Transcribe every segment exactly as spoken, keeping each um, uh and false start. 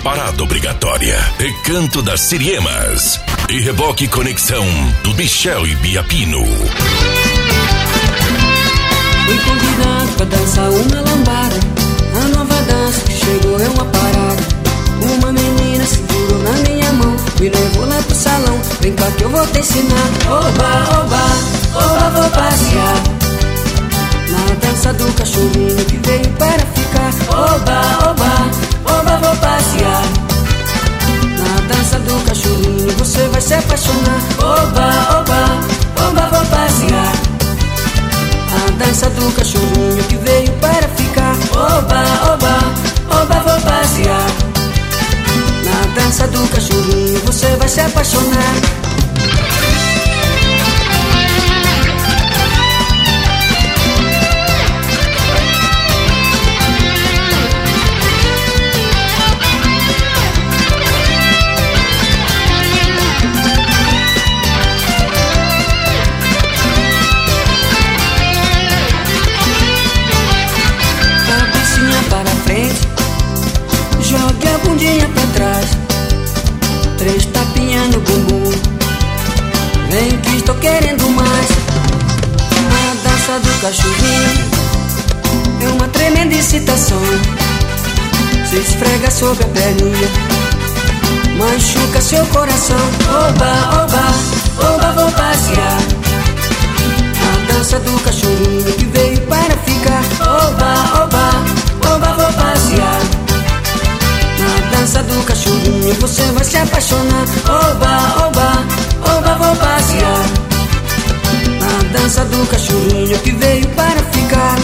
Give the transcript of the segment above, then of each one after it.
Parada obrigatória, Recanto das Siriemas e Reboque Conexão do Michel e Biapino. Fui convidado pra dançar uma lambada. A nova dança que chegou é uma parada. Uma menina segurou na minha mão, me levou lá pro salão. Vem cá que eu vou te ensinar. Oba, oba, oba, vou passear na dança do cachorrinho que veio para ficar. Oba, oba, oba, vou passear na dança do cachorrinho, você vai se apaixonar. Oba, oba, oba, vou passear a dança do cachorrinho que veio para ficar. Oba, oba, oba, vou passear na dança do cachorrinho, você vai se apaixonar. Jogue a bundinha pra trás, três tapinhas no bumbum. Vem que estou querendo mais. A dança do cachorrinho é uma tremenda excitação. Se esfrega sobre a perninha, machuca seu coração. Oba, oba, oba, vou passear a dança do cachorrinho que veio para ficar. Oba, oba, oba, vou passear na dança do cachorrinho, você vai se apaixonar. Oba, oba, oba, vou passear na dança do cachorrinho que veio para ficar.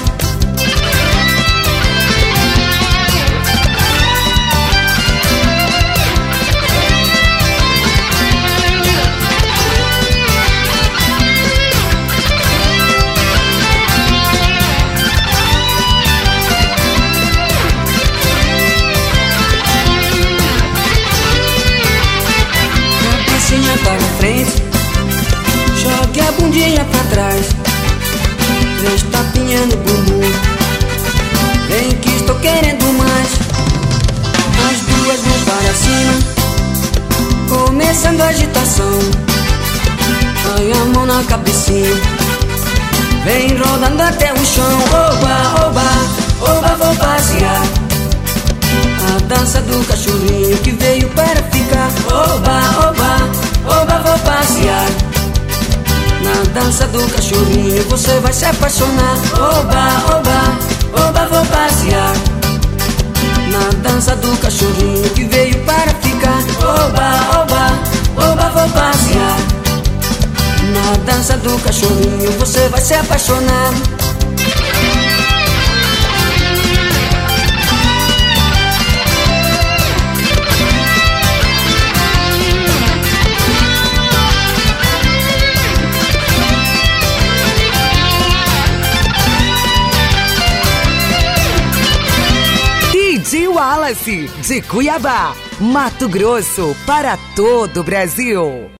Para frente, jogue a bundinha pra trás, três tapinhas no bumbum. Vem que estou querendo mais. As duas mãos para cima, começando a agitação. Põe a mão na cabecinha, vem rodando até o chão. Oba, oba, oba, vou passear a dança do cachorrinho que veio para ficar. Oba, oba, oba, vou passear na dança do cachorrinho, você vai se apaixonar. Oba, oba, oba, vou passear na dança do cachorrinho que veio para ficar. Oba, oba, oba, vou passear na dança do cachorrinho, você vai se apaixonar. D J Wallace, de Cuiabá, Mato Grosso, para todo o Brasil.